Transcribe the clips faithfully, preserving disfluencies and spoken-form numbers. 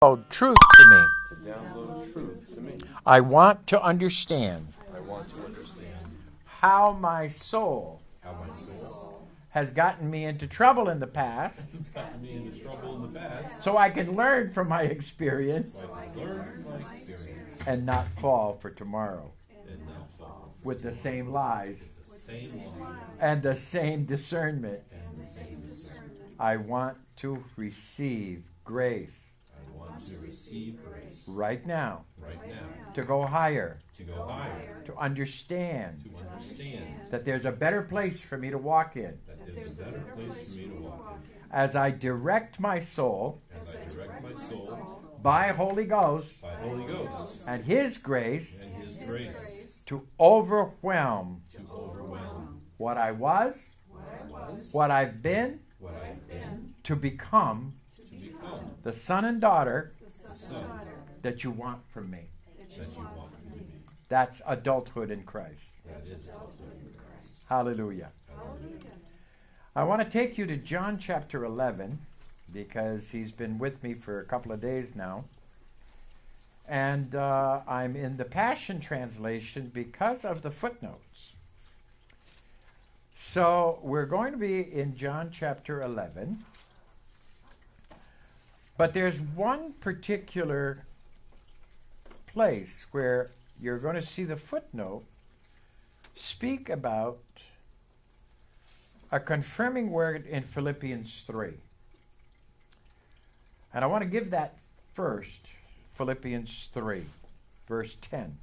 download truth to me. To download truth to me. I want to understand I want to understand how my soul how my soul has gotten me into trouble in the past, has gotten me into trouble in the past, so I can learn from my experience so I can learn from my experience and not fall for tomorrow and not fall with the same lies the same lies and the same discernment. and the same discernment. I want to receive grace I want to receive grace right now right now to go higher, to go higher, to understand to understand that there's a better place for me to walk in that there's a better place for me to walk in. as I direct my soul As I direct my soul by Holy Ghost by Holy Ghost and His grace and His grace to overwhelm to overwhelm what I was, what I've been, what I've been to become to become the son and daughter the son that you want from me. that you want me to be. That's adulthood in Christ. That is adulthood in Christ. Hallelujah. Hallelujah. I want to take you to John chapter eleven because he's been with me for a couple of days now. And uh, I'm in the Passion Translation because of the footnotes. So we're going to be in John chapter eleven. But there's one particular place where you're going to see the footnote speak about a confirming word in Philippians three. And I want to give that first, Philippians three, verse ten.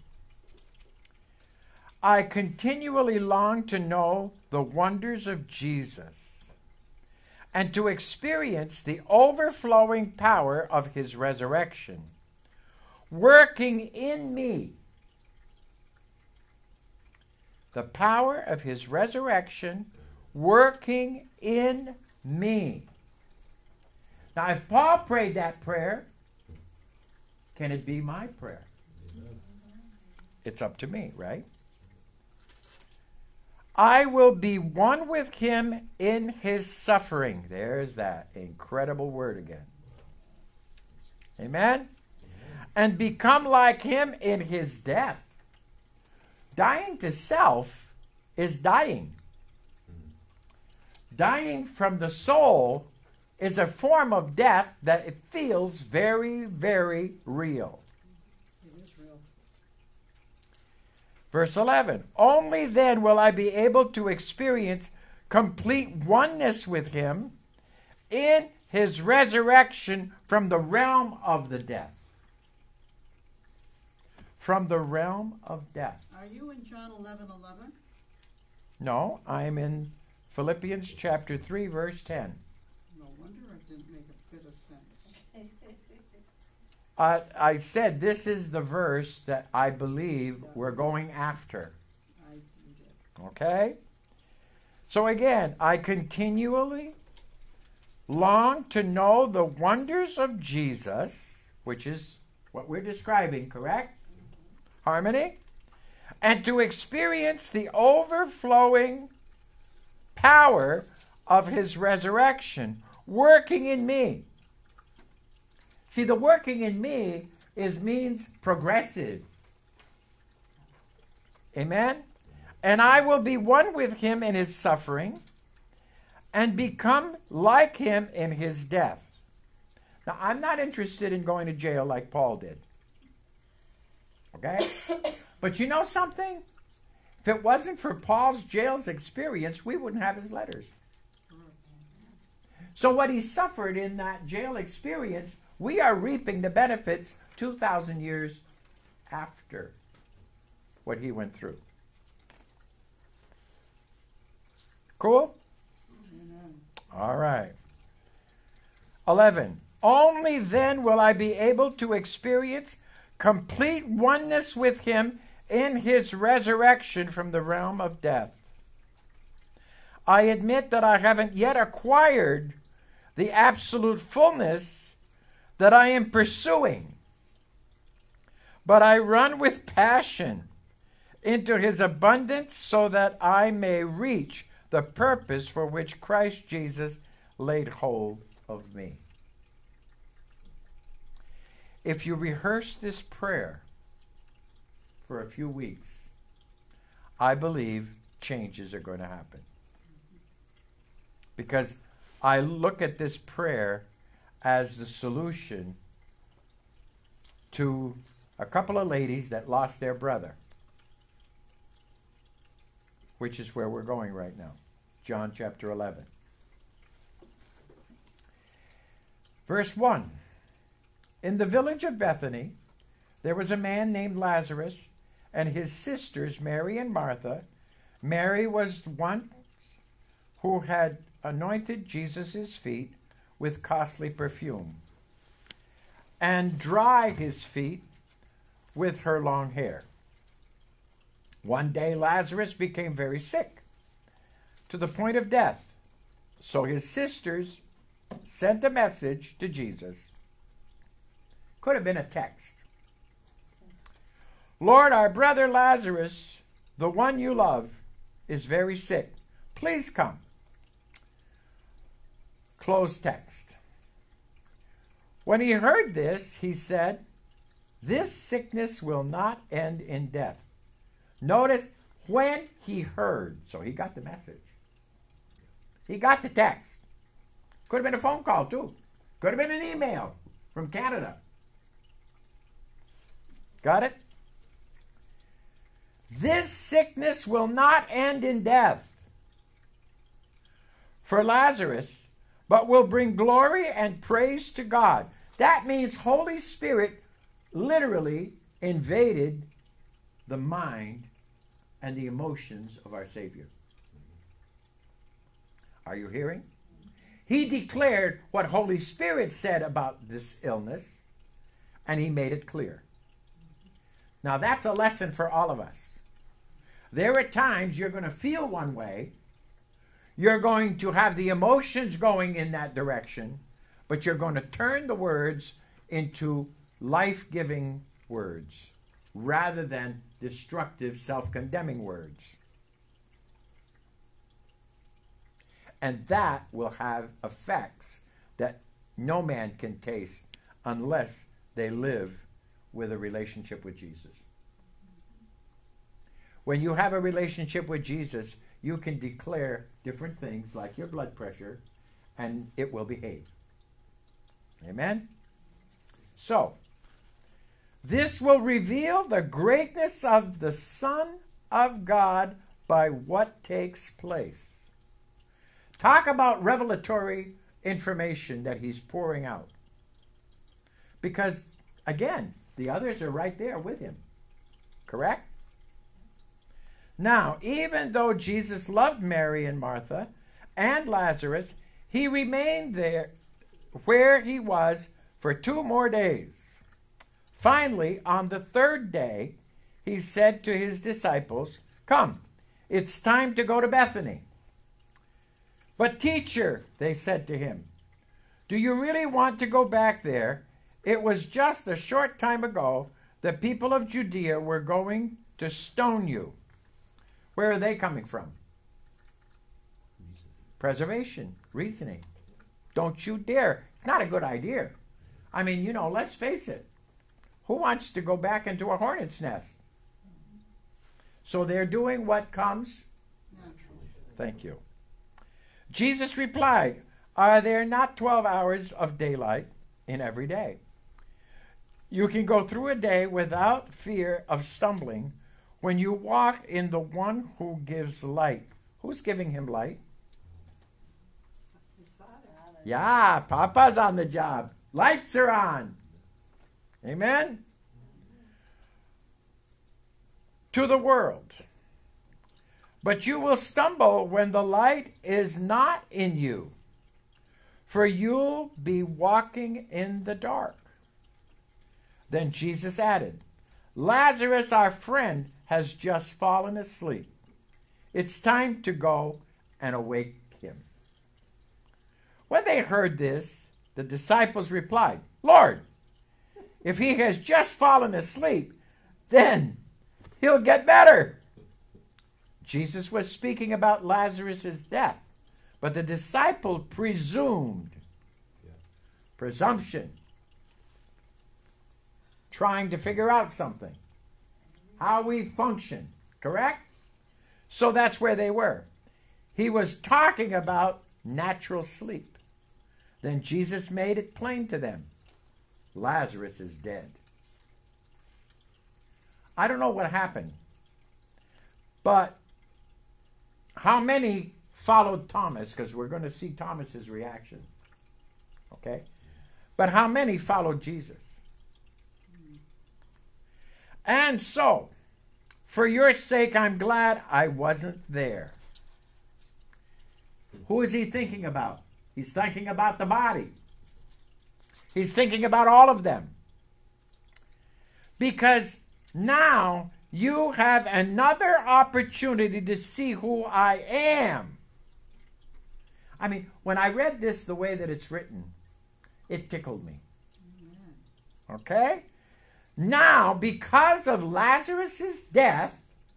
I continually long to know the wonders of Jesus and to experience the overflowing power of His resurrection, working in me. The power of His resurrection working in me. Now, if Paul prayed that prayer, can it be my prayer? It's up to me, right? I will be one with Him in His suffering. There's that incredible word again. Amen? And become like Him in His death. Dying to self is dying. Dying from the soul is a form of death that it feels very, very real. It is real. Verse eleven, only then will I be able to experience complete oneness with Him in His resurrection from the realm of the death. From the realm of death. Are you in John eleven eleven? No, I'm in Philippians chapter three, verse ten. No wonder it didn't make a bit of sense. Uh, I said this is the verse that I believe we're going after. I you did. Okay? So again, I continually long to know the wonders of Jesus, which is what we're describing, correct? Harmony? And to experience the overflowing power of His resurrection working in me. See, the working in me is means progressive. Amen? And I will be one with Him in His suffering and become like Him in His death. Now, I'm not interested in going to jail like Paul did. Okay? But you know something? If it wasn't for Paul's jail's experience, we wouldn't have his letters. So what he suffered in that jail experience, we are reaping the benefits two thousand years after what he went through. Cool? Amen. All right. eleven. Only then will I be able to experience complete oneness with Him in His resurrection from the realm of death. I admit that I haven't yet acquired the absolute fullness that I am pursuing, but I run with passion into His abundance so that I may reach the purpose for which Christ Jesus laid hold of me. if you rehearse this prayer for a few weeks, I believe changes are going to happen. Because I look at this prayer as the solution to a couple of ladies that lost their brother, which is where we're going right now. John chapter eleven. Verse one. In the village of Bethany, there was a man named Lazarus, and his sisters, Mary and Martha. Mary was one who had anointed Jesus' feet with costly perfume, and dried his feet with her long hair. One day Lazarus became very sick, to the point of death. So his sisters sent a message to Jesus. Could have been a text. Lord, our brother Lazarus, the one you love, is very sick. Please come. Close text. When he heard this, he said, this sickness will not end in death. Notice, when he heard, so he got the message. He got the text. Could have been a phone call too. Could have been an email from Canada. Got it? This sickness will not end in death for Lazarus, but will bring glory and praise to God. That means Holy Spirit literally invaded the mind and the emotions of our Savior. Are you hearing? He declared what Holy Spirit said about this illness, and he made it clear. Now that's a lesson for all of us. There are times you're going to feel one way, you're going to have the emotions going in that direction, but you're going to turn the words into life-giving words rather than destructive, self-condemning words. And that will have effects that no man can taste unless they live with a relationship with Jesus. When you have a relationship with Jesus, you can declare different things like your blood pressure, and it will behave. Amen? So, this will reveal the greatness of the Son of God by what takes place. Talk about revelatory information that he's pouring out. Because, again, the others are right there with him. Correct? Now, even though Jesus loved Mary and Martha and Lazarus, he remained there where he was for two more days. Finally, on the third day, he said to his disciples, "Come, it's time to go to Bethany." "But teacher," they said to him, "do you really want to go back there? It was just a short time ago the people of Judea were going to stone you." Where are they coming from? Preservation, reasoning. Don't you dare. It's not a good idea. I mean, you know, let's face it. Who wants to go back into a hornet's nest? So they're doing what comes Naturally. Thank you. Jesus replied, "Are there not twelve hours of daylight in every day? You can go through a day without fear of stumbling when you walk in the one who gives light." Who's giving him light? His father. Yeah, Papa's on the job. Lights are on. Amen? To the world. But you will stumble when the light is not in you, for you'll be walking in the dark. Then Jesus added, "Lazarus, our friend, has just fallen asleep. It's time to go and awake him." When they heard this, the disciples replied, "Lord, if he has just fallen asleep, then he'll get better." Jesus was speaking about Lazarus' death, but the disciple presumed. Presumption. trying to figure out something, how we function, correct? So that's where they were. He was talking about natural sleep. Then Jesus made it plain to them. Lazarus is dead. I don't know what happened, but how many followed Thomas? Because we're going to see Thomas's reaction. Okay? But how many followed Jesus? And so, for your sake, I'm glad I wasn't there. Who is he thinking about? He's thinking about the body. He's thinking about all of them. Because now you have another opportunity to see who I am. I mean, when I read this the way that it's written, it tickled me. Okay? Now, because of Lazarus' death,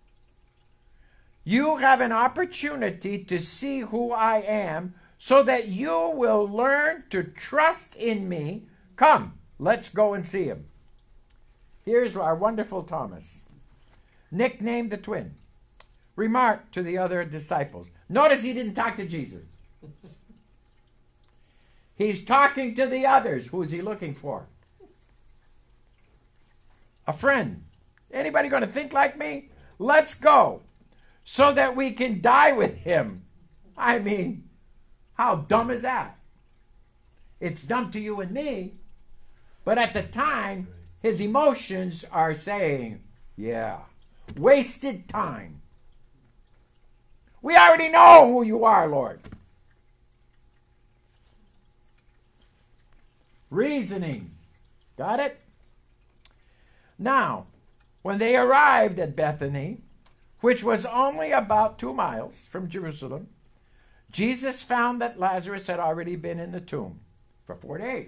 you have an opportunity to see who I am so that you will learn to trust in me. Come, let's go and see him. Here's our wonderful Thomas, nicknamed the twin. Remark to the other disciples. Notice he didn't talk to Jesus. He's talking to the others. Who is he looking for? A friend. Anybody going to think like me? Let's go so that we can die with him. I mean, how dumb is that? It's dumb to you and me, but at the time, his emotions are saying, yeah, wasted time. We already know who you are, Lord. Reasoning. Got it? Now, when they arrived at Bethany, which was only about two miles from Jerusalem, Jesus found that Lazarus had already been in the tomb for four days.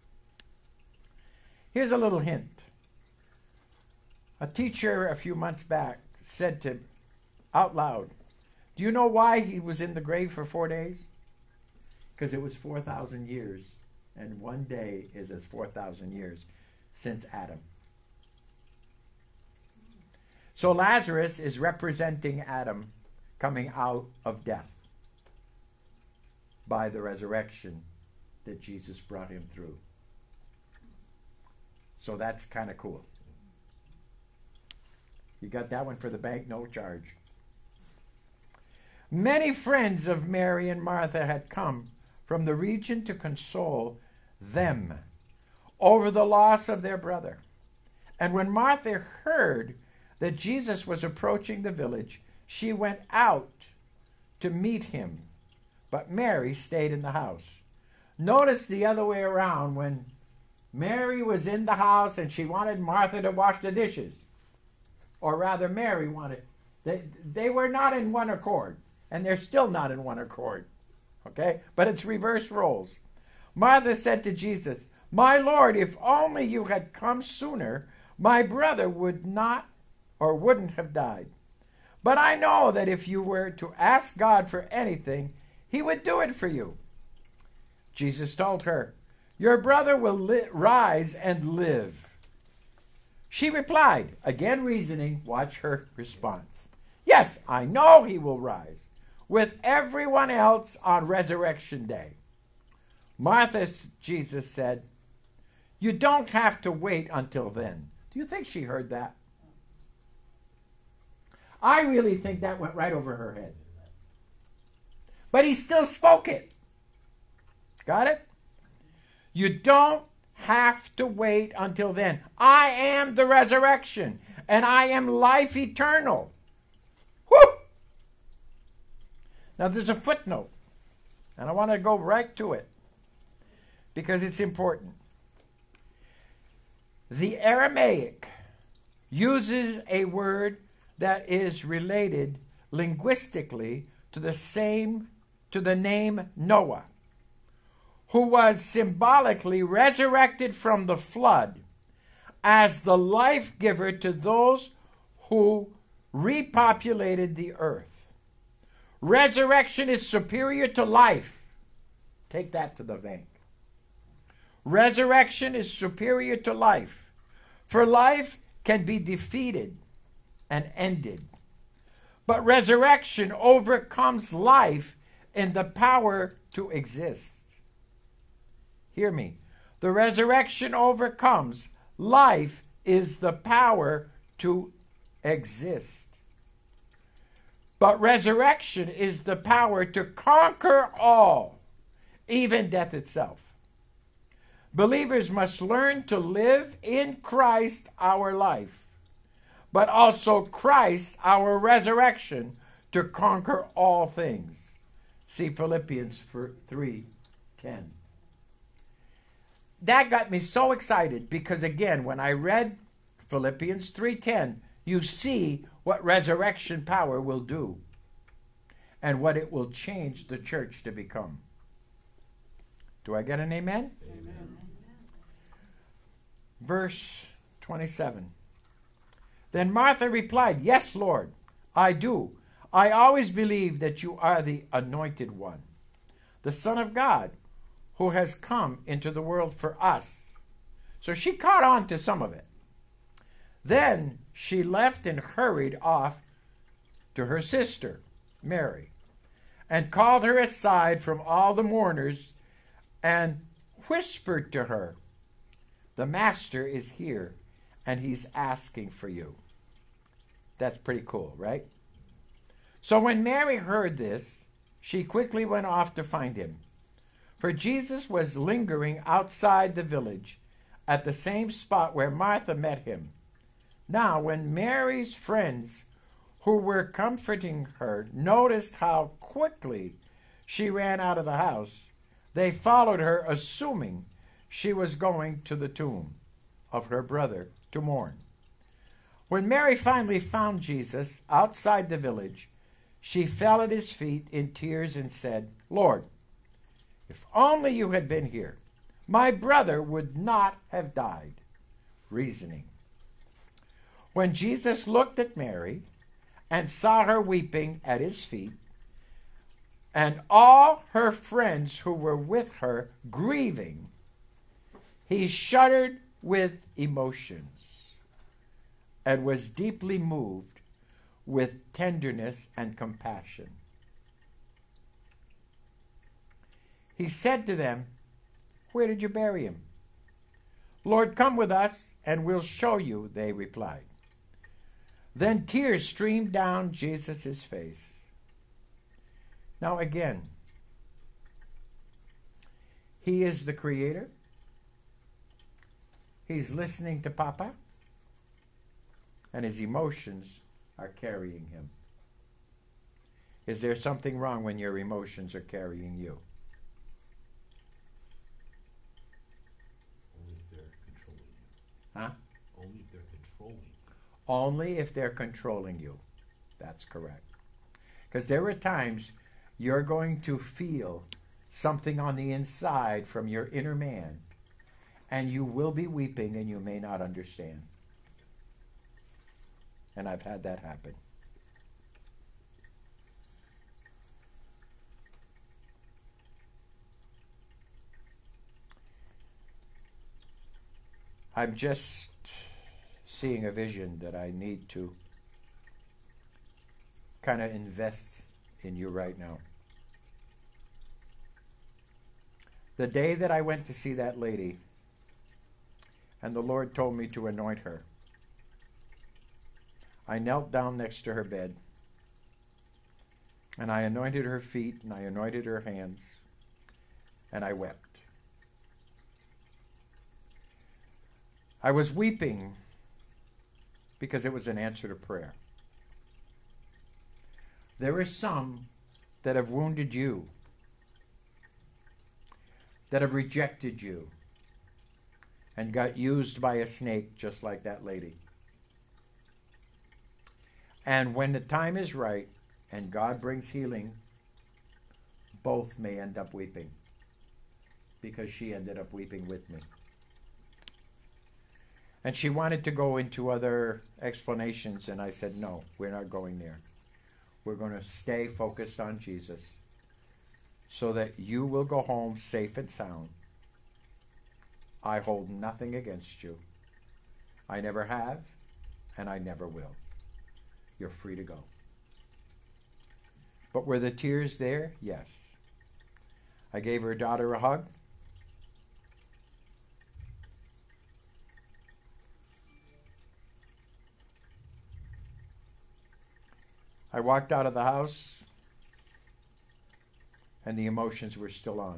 Here's a little hint. A teacher a few months back said to out loud, do you know why he was in the grave for four days? Because it was four thousand years, and one day is as four thousand years since Adam. So Lazarus is representing Adam coming out of death by the resurrection that Jesus brought him through. So that's kind of cool. You got that one for the bank, no charge. Many friends of Mary and Martha had come from the region to console them over the loss of their brother. And when Martha heard that Jesus was approaching the village, she went out to meet him. But Mary stayed in the house. Notice the other way around, when Mary was in the house and she wanted Martha to wash the dishes. Or rather, Mary wanted. They, they were not in one accord. And they're still not in one accord. Okay? But it's reverse roles. Martha said to Jesus, my Lord, if only you had come sooner, my brother would not or wouldn't have died. But I know that if you were to ask God for anything, he would do it for you. Jesus told her, your brother will li- rise and live. She replied, again reasoning, watch her response. Yes, I know he will rise with everyone else on resurrection day. Martha, Jesus said, you don't have to wait until then. Do you think she heard that? I really think that went right over her head. But he still spoke it. Got it? You don't have to wait until then. I am the resurrection, and I am life eternal. Whew! Now there's a footnote, and I want to go right to it because it's important. The Aramaic uses a word that is related linguistically to the same to the name Noah, who was symbolically resurrected from the flood as the life giver to those who repopulated the earth. Resurrection is superior to life. Take that to the bank. Resurrection is superior to life. For life can be defeated and ended, but resurrection overcomes life in the power to exist. Hear me. The resurrection overcomes. Life is the power to exist. But resurrection is the power to conquer all, even death itself. Believers must learn to live in Christ our life, but also Christ our resurrection to conquer all things. See Philippians three ten. That got me so excited because, again, when I read Philippians three ten, you see what resurrection power will do and what it will change the church to become. Do I get an amen? Amen. Verse twenty-seven. Then Martha replied, Yes, Lord, I do. I always believe that you are the anointed one, the Son of God, who has come into the world for us. So she caught on to some of it. Then she left and hurried off to her sister, Mary, and called her aside from all the mourners and whispered to her, The Master is here, and he's asking for you. That's pretty cool, right? So when Mary heard this, she quickly went off to find him. For Jesus was lingering outside the village at the same spot where Martha met him. Now, when Mary's friends who were comforting her noticed how quickly she ran out of the house, they followed her, assuming she was going to the tomb of her brother to mourn. When Mary finally found Jesus outside the village, she fell at his feet in tears and said, Lord, if only you had been here, my brother would not have died. Reasoning. When Jesus looked at Mary and saw her weeping at his feet, and all her friends who were with her grieving, he shuddered with emotions and was deeply moved with tenderness and compassion. He said to them, Where did you bury him? Lord, come with us, and we'll show you, they replied. Then tears streamed down Jesus' face. Now again, he is the Creator. He's listening to Papa, and his emotions are carrying him. Is there something wrong when your emotions are carrying you? Only if they're controlling you. Huh? Only if they're controlling you. Only if they're controlling you. That's correct. Because there are times you're going to feel something on the inside from your inner man, and you will be weeping and you may not understand. And I've had that happen. I'm just seeing a vision that I need to kind of invest in you right now. The day that I went to see that lady, and the Lord told me to anoint her, I knelt down next to her bed, and I anointed her feet, and I anointed her hands, and I wept. I was weeping because it was an answer to prayer. There are some that have wounded you, that have rejected you, and got used by a snake just like that lady. And when the time is right and God brings healing, both may end up weeping, because she ended up weeping with me. And she wanted to go into other explanations, and I said, no, we're not going there. We're going to stay focused on Jesus so that you will go home safe and sound. I hold nothing against you. I never have, and I never will. You're free to go. But were the tears there? Yes. I gave her daughter a hug. I walked out of the house, and the emotions were still on.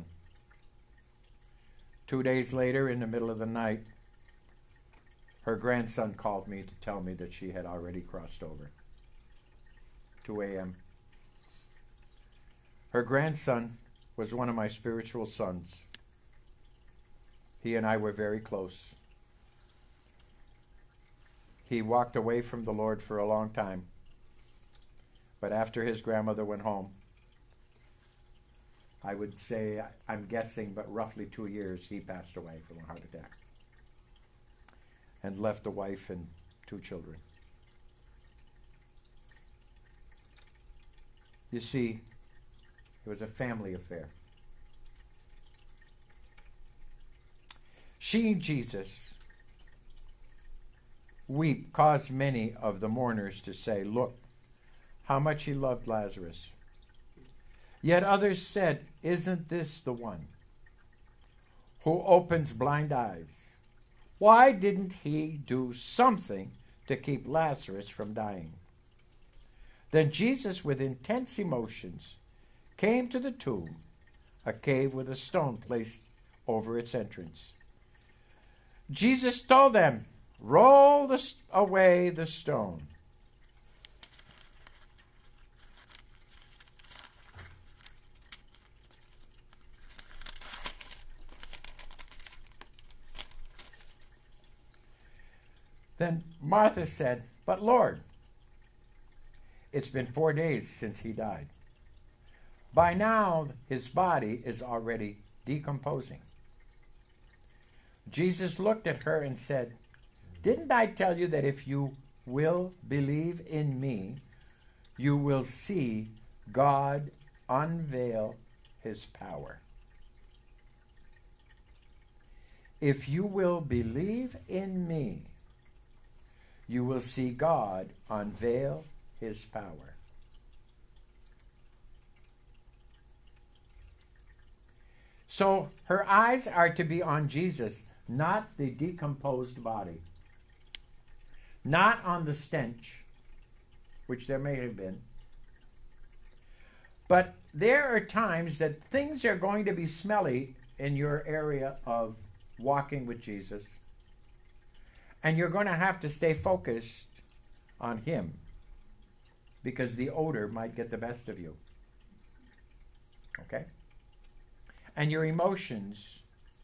Two days later, in the middle of the night, her grandson called me to tell me that she had already crossed over. two a.m. Her grandson was one of my spiritual sons. He and I were very close. He walked away from the Lord for a long time. But after his grandmother went home, I would say, I'm guessing, but roughly two years, he passed away from a heart attack and left a wife and two children. You see, it was a family affair. Seeing Jesus weep caused many of the mourners to say, "Look, how much he loved Lazarus." Yet others said, "Isn't this the one who opens blind eyes? Why didn't he do something to keep Lazarus from dying?" Then Jesus, with intense emotions, came to the tomb, a cave with a stone placed over its entrance. Jesus told them, "Roll the st- away the stone." Then Martha said, "But Lord, it's been four days since he died. By now, his body is already decomposing." Jesus looked at her and said, "Didn't I tell you that if you will believe in me, you will see God unveil his power?" If you will believe in me, you will see God unveil his power. So her eyes are to be on Jesus, not the decomposed body, not on the stench, which there may have been. But there are times that things are going to be smelly in your area of walking with Jesus. And you're going to have to stay focused on him, because the odor might get the best of you. Okay? And your emotions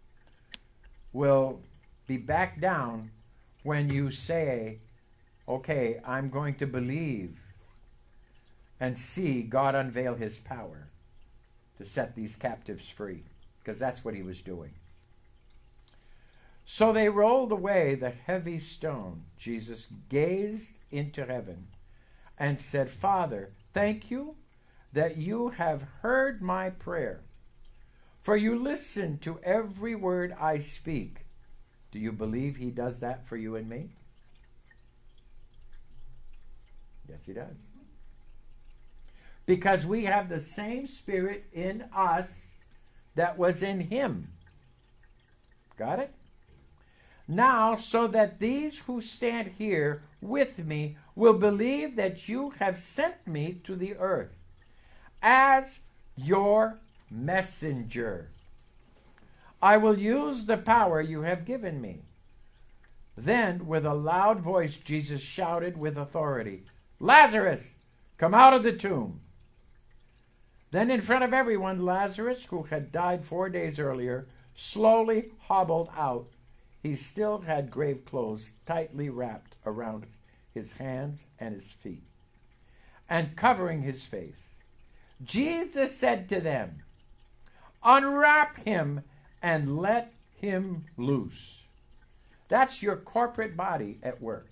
will be back down when you say, "Okay, I'm going to believe and see God unveil his power to set these captives free," because that's what he was doing. So they rolled away the heavy stone. Jesus gazed into heaven and said, "Father, thank you that you have heard my prayer, for you listen to every word I speak." Do you believe he does that for you and me? Yes, he does. Because we have the same spirit in us that was in him. Got it? Now, so that these who stand here with me will believe that you have sent me to the earth as your messenger. I will use the power you have given me. Then, with a loud voice, Jesus shouted with authority, "Lazarus, come out of the tomb." Then, in front of everyone, Lazarus, who had died four days earlier, slowly hobbled out. He still had grave clothes tightly wrapped around his hands and his feet, and covering his face. Jesus said to them, "Unwrap him and let him loose." That's your corporate body at work.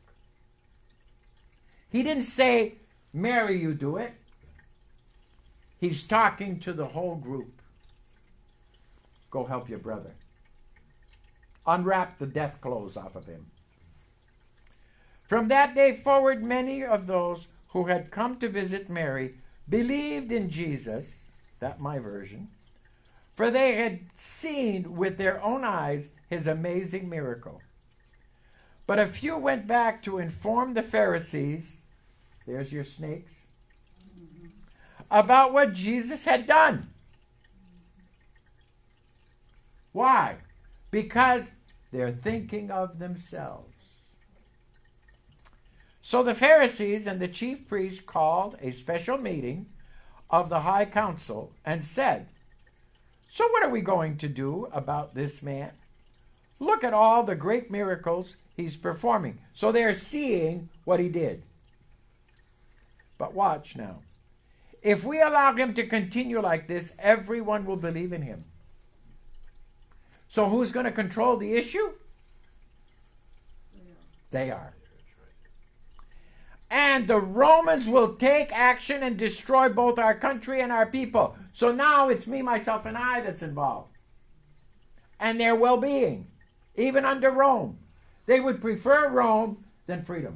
He didn't say, "Mary, you do it." He's talking to the whole group. Go help your brother. Unwrap the death clothes off of him. From that day forward, many of those who had come to visit Mary believed in Jesus, that's my version, for they had seen with their own eyes his amazing miracle. But a few went back to inform the Pharisees, there's your snakes, about what Jesus had done. Why? Because they're thinking of themselves. So the Pharisees and the chief priests called a special meeting of the high council and said, "So what are we going to do about this man? Look at all the great miracles he's performing." So they're seeing what he did. But watch now. If we allow him to continue like this, everyone will believe in him. So who's going to control the issue? They are. And the Romans will take action and destroy both our country and our people. So now it's me, myself, and I that's involved. And their well-being, even under Rome. They would prefer Rome than freedom.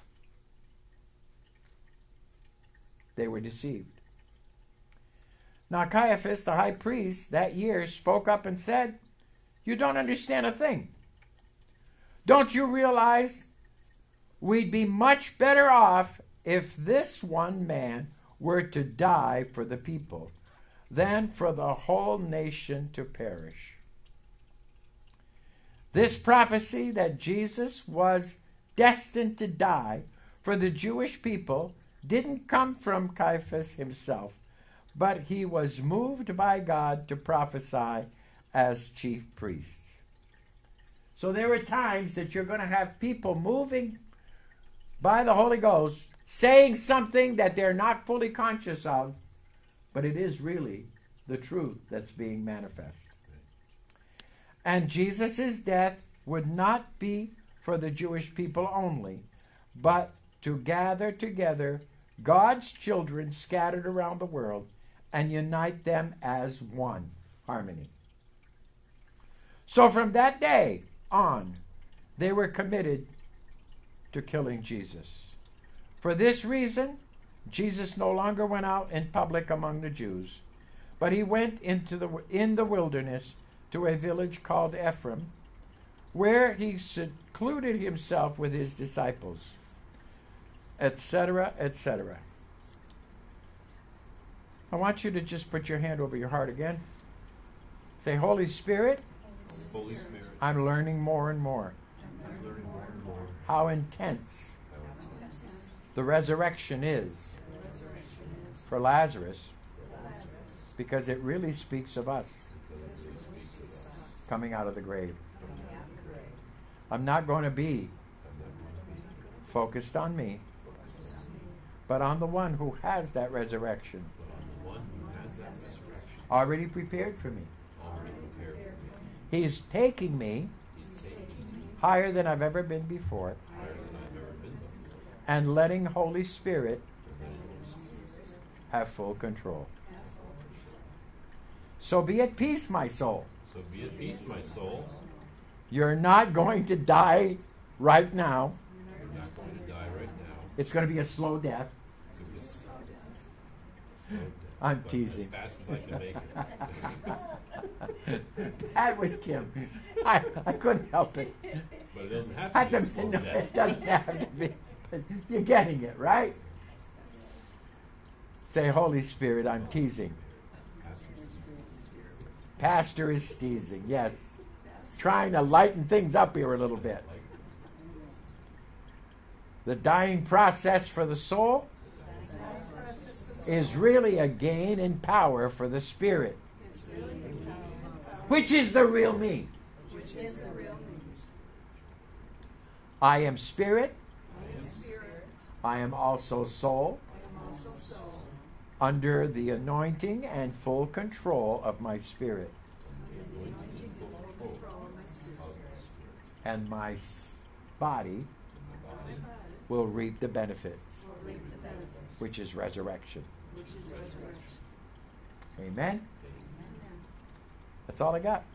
They were deceived. Now Caiaphas, the high priest, that year spoke up and said, "You don't understand a thing. Don't you realize we'd be much better off if this one man were to die for the people than for the whole nation to perish?" This prophecy that Jesus was destined to die for the Jewish people didn't come from Caiaphas himself, but he was moved by God to prophesy as chief priest. So there are times that you're going to have people moving by the Holy Ghost, saying something that they're not fully conscious of, but it is really the truth that's being manifest. And Jesus' death would not be for the Jewish people only, but to gather together God's children scattered around the world and unite them as one, harmony. So from that day on, they were committed to killing Jesus. For this reason, Jesus no longer went out in public among the Jews, but he went into the in the wilderness to a village called Ephraim, where he secluded himself with his disciples, et cetera, et cetera. I want you to just put your hand over your heart again. Say, "Holy Spirit, Holy Spirit, I'm learning more and more I'm learning more and more how intense how intense the resurrection is for Lazarus, because it really speaks of us because it speaks of us coming out of the grave. coming out of the grave. I'm not going to be I'm not going to be focused on me, focused on me, but on the one who has that resurrection but on the one who has that resurrection already prepared for me. already prepared for me. He's taking me He's taking me higher than I've ever been before higher than I've ever been before, and letting Holy Spirit and letting Holy Spirit have full control. So be at peace, my soul. So be at peace, my soul. You're not going to die right now. You're not going to die right now. It's going to be a slow death. So it's slow down. I'm But teasing. as fast as I can make it. That was Kim. I, I couldn't help it. But it doesn't have I to be a don't- slow no, death. it doesn't have to be. But you're getting it, right? Say, "Holy Spirit, I'm teasing." Pastor is teasing, yes. Trying to lighten things up here a little bit. The dying process for the soul is really a gain in power for the spirit, which is the real me. I am spirit. I am also soul, under the anointing and full control of my spirit. And my s- body will reap the benefits, which is resurrection. Amen. That's all I got.